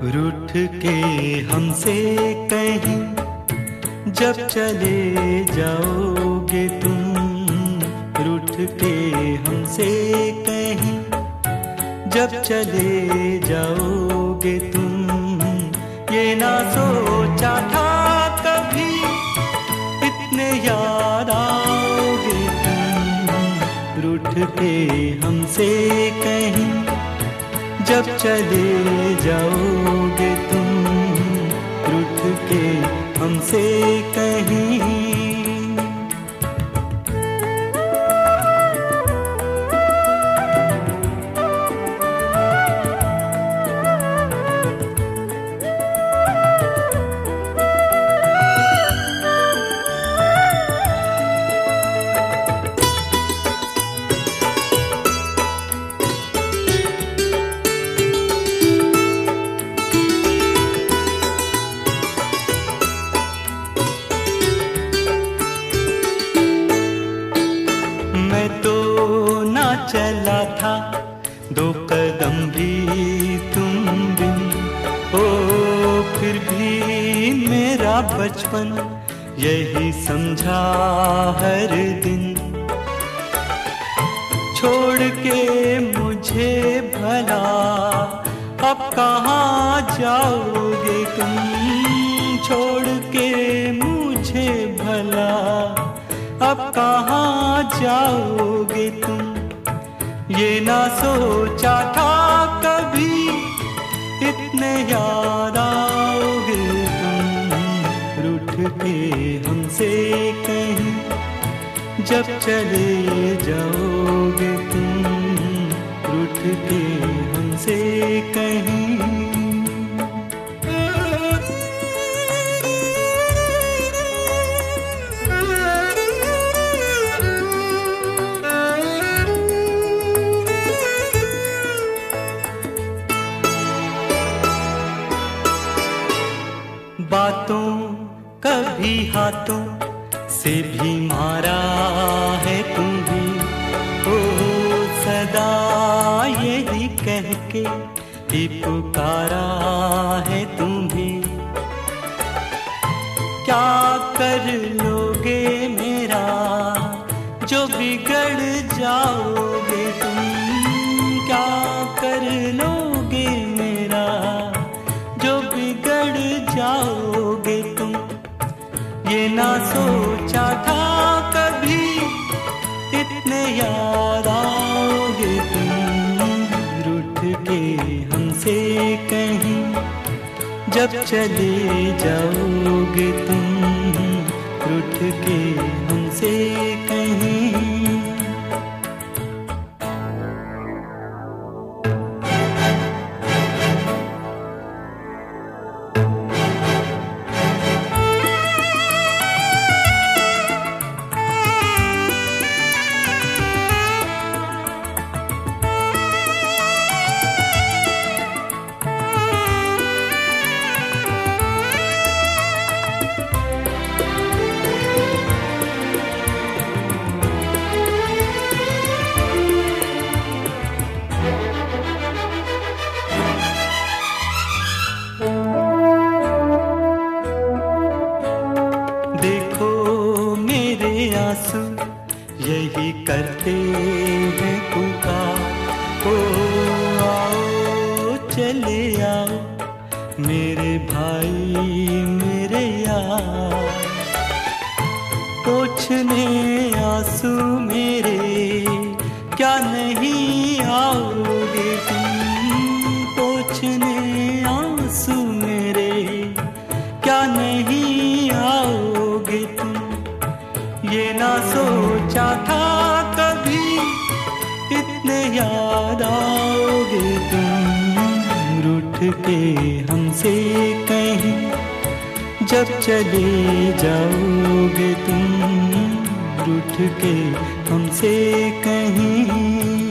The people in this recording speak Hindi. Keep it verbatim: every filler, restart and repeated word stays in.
रूठ के हमसे कहीं जब चले जाओगे तुम, रूठ के हमसे कहीं जब चले जाओगे तुम, ये ना सोचा था कभी इतने याद आओगे तुम। रूठ के हमसे कहीं जब चले जाओगे तुम, रूठ के हमसे कहीं। चला था दो कदम भी तुम बिन, ओ फिर भी मेरा बचपन यही समझा हर दिन। छोड़ के मुझे भला अब कहाँ जाओगे तुम, छोड़ के मुझे भला अब कहाँ जाओगे तुम। ये ना सोचा था कभी इतने याद आओगे तुम। रूठ के हमसे कहीं जब चले जाओगे तुम, रूठ के हमसे कहीं। बातों कभी हाथों से भी मारा है तुम्हें, ओ सदा यही कह के ही पुकारा है तुम्हें। क्या कर लोगे मेरा जो बिगड़ जाओगे तुम, क्या कर लोगे मेरा जो बिगड़ जाओगे तुम। ये ना सोचा था कभी इतने याद आओगे तुम। रूठ के हमसे कहीं जब चले जाओगे तुम, रूठ के हमसे कहीं। देखो मेरे आंसू यही करते हैं पुकार, ओ आओ चले आओ मेरे भाई मेरे यार। पोंछने आंसू मेरे क्या नहीं आओगे तुम, पोंछने आंसू मेरे क्या नहीं आओगे तुम। ये ना सोचा था कभी इतने याद आओगे तुम। रूठ के हमसे कहीं जब चले जाओगे तुम, रूठ के हमसे कहीं।